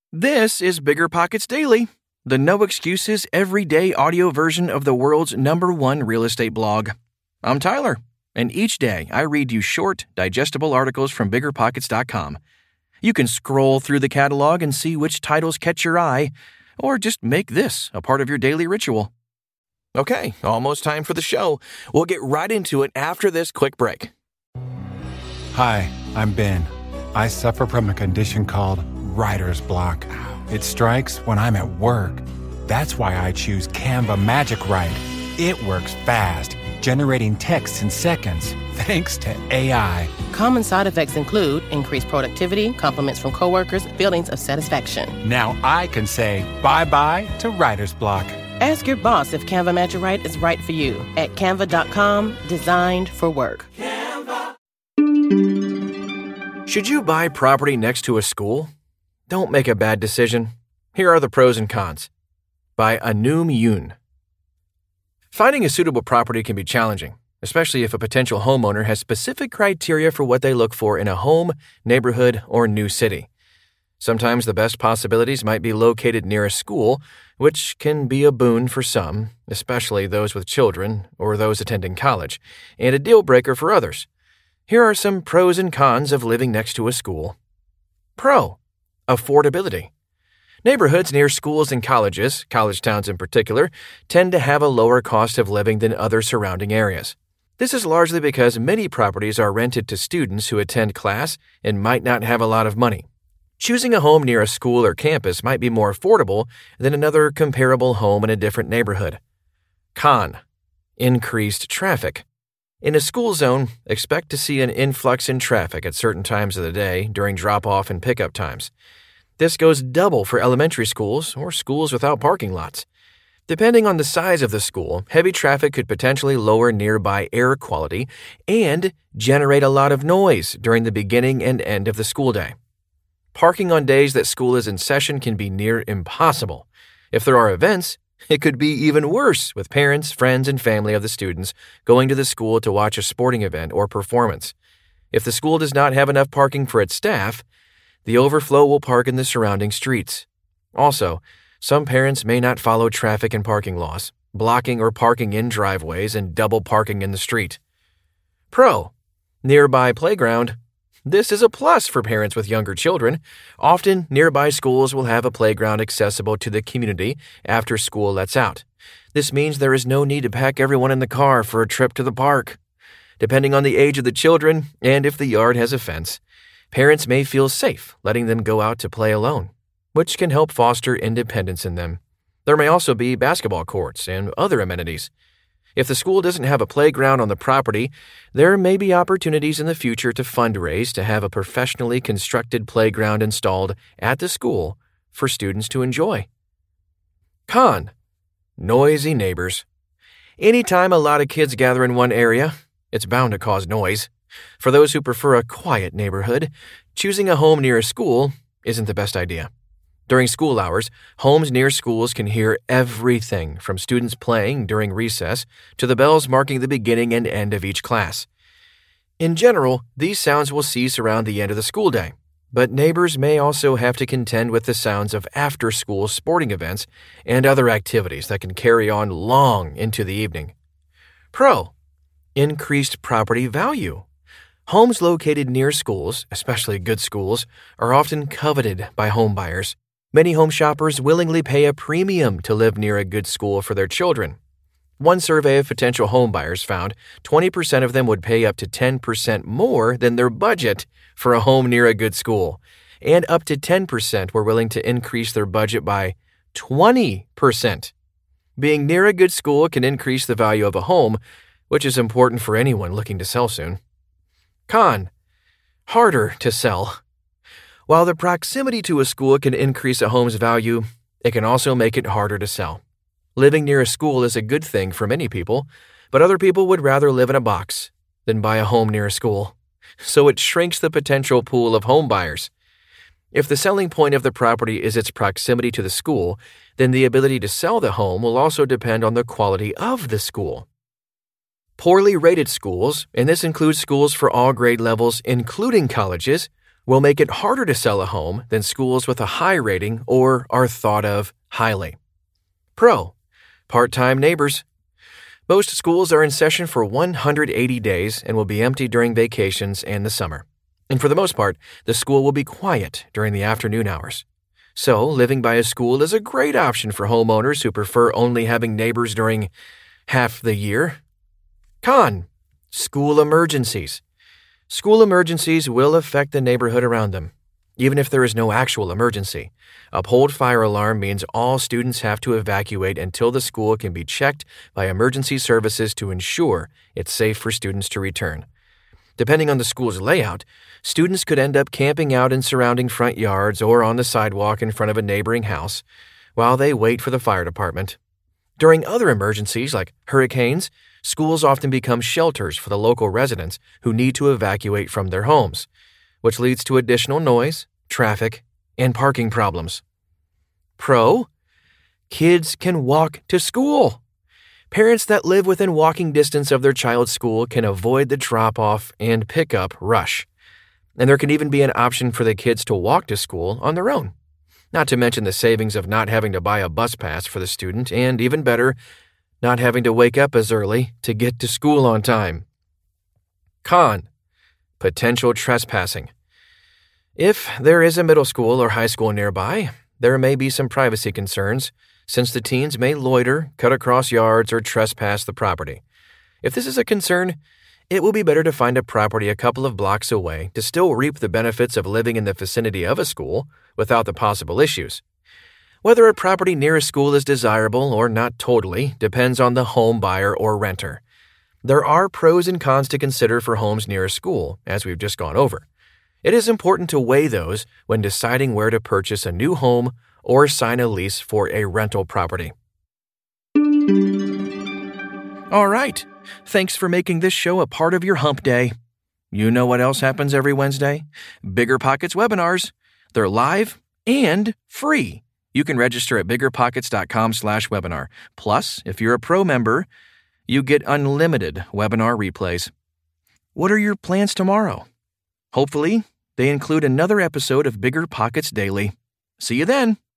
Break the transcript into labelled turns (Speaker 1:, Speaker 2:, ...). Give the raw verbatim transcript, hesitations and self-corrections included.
Speaker 1: This is Bigger Pockets Daily, the no excuses everyday audio version of the world's number one real estate blog. I'm Tyler, and each day I read you short, digestible articles from bigger pockets dot com. You can scroll through the catalog and see which titles catch your eye, or just make this a part of your daily ritual. Okay, almost time for the show. We'll get right into it after this quick break.
Speaker 2: Hi, I'm Ben. I suffer from a condition called writer's block. It strikes when I'm at work. That's why I choose Canva Magic Write. It works fast, generating text in seconds, thanks to A I.
Speaker 3: Common side effects include increased productivity, compliments from coworkers, feelings of satisfaction.
Speaker 2: Now I can say bye-bye to writer's block.
Speaker 3: Ask your boss if Canva Magic Write is right for you at canva dot com, designed for work.
Speaker 1: Canva. Should you buy property next to a school? Don't make a bad decision. Here are the pros and cons. By Anum Yoon. Finding a suitable property can be challenging, especially if a potential homeowner has specific criteria for what they look for in a home, neighborhood, or new city. Sometimes the best possibilities might be located near a school, which can be a boon for some, especially those with children or those attending college, and a deal breaker for others. Here are some pros and cons of living next to a school. Pro. Affordability. Neighborhoods near schools and colleges, college towns in particular, tend to have a lower cost of living than other surrounding areas. This is largely because many properties are rented to students who attend class and might not have a lot of money. Choosing a home near a school or campus might be more affordable than another comparable home in a different neighborhood. Con. Increased traffic. In a school zone, expect to see an influx in traffic at certain times of the day during drop-off and pickup times. This goes double for elementary schools or schools without parking lots. Depending on the size of the school, heavy traffic could potentially lower nearby air quality and generate a lot of noise during the beginning and end of the school day. Parking on days that school is in session can be near impossible. If there are events, it could be even worse with parents, friends, and family of the students going to the school to watch a sporting event or performance. If the school does not have enough parking for its staff, the overflow will park in the surrounding streets. Also, some parents may not follow traffic and parking laws, blocking or parking in driveways and double parking in the street. Pro. Nearby playground. This is a plus for parents with younger children. Often, nearby schools will have a playground accessible to the community after school lets out. This means there is no need to pack everyone in the car for a trip to the park. Depending on the age of the children and if the yard has a fence, parents may feel safe letting them go out to play alone, which can help foster independence in them. There may also be basketball courts and other amenities. If the school doesn't have a playground on the property, there may be opportunities in the future to fundraise to have a professionally constructed playground installed at the school for students to enjoy. Con. Noisy neighbors. Anytime a lot of kids gather in one area, it's bound to cause noise. For those who prefer a quiet neighborhood, choosing a home near a school isn't the best idea. During school hours, homes near schools can hear everything from students playing during recess to the bells marking the beginning and end of each class. In general, these sounds will cease around the end of the school day, but neighbors may also have to contend with the sounds of after-school sporting events and other activities that can carry on long into the evening. Pro. Increased property value. Homes located near schools, especially good schools, are often coveted by home buyers. Many home shoppers willingly pay a premium to live near a good school for their children. One survey of potential home buyers found twenty percent of them would pay up to ten percent more than their budget for a home near a good school, and up to ten percent were willing to increase their budget by twenty percent. Being near a good school can increase the value of a home, which is important for anyone looking to sell soon. Con. Harder to sell. While the proximity to a school can increase a home's value, it can also make it harder to sell. Living near a school is a good thing for many people, but other people would rather live in a box than buy a home near a school. So it shrinks the potential pool of home buyers. If the selling point of the property is its proximity to the school, then the ability to sell the home will also depend on the quality of the school. Poorly rated schools, and this includes schools for all grade levels, including colleges, will make it harder to sell a home than schools with a high rating or are thought of highly. Pro, part-time neighbors. Most schools are in session for one hundred eighty days and will be empty during vacations and the summer. And for the most part, the school will be quiet during the afternoon hours. So, living by a school is a great option for homeowners who prefer only having neighbors during half the year. Con, school emergencies. School emergencies will affect the neighborhood around them, even if there is no actual emergency. Uphold fire alarm means all students have to evacuate until the school can be checked by emergency services to ensure it's safe for students to return. Depending on the school's layout, students could end up camping out in surrounding front yards or on the sidewalk in front of a neighboring house while they wait for the fire department. During other emergencies like hurricanes, schools often become shelters for the local residents who need to evacuate from their homes, which leads to additional noise, traffic, and parking problems. Pro, kids can walk to school. Parents that live within walking distance of their child's school can avoid the drop-off and pick-up rush. And there can even be an option for the kids to walk to school on their own. Not to mention the savings of not having to buy a bus pass for the student, and even better, not having to wake up as early to get to school on time. Con, potential trespassing. If there is a middle school or high school nearby, there may be some privacy concerns, since the teens may loiter, cut across yards, or trespass the property. If this is a concern, it will be better to find a property a couple of blocks away to still reap the benefits of living in the vicinity of a school without the possible issues. Whether a property near a school is desirable or not totally depends on the home buyer or renter. There are pros and cons to consider for homes near a school, as we've just gone over. It is important to weigh those when deciding where to purchase a new home or sign a lease for a rental property. All right. Thanks for making this show a part of your hump day. You know what else happens every Wednesday? BiggerPockets webinars. They're live and free. You can register at biggerpockets.com slash webinar. Plus, if you're a pro member, you get unlimited webinar replays. What are your plans tomorrow? Hopefully, they include another episode of Bigger Pockets Daily. See you then.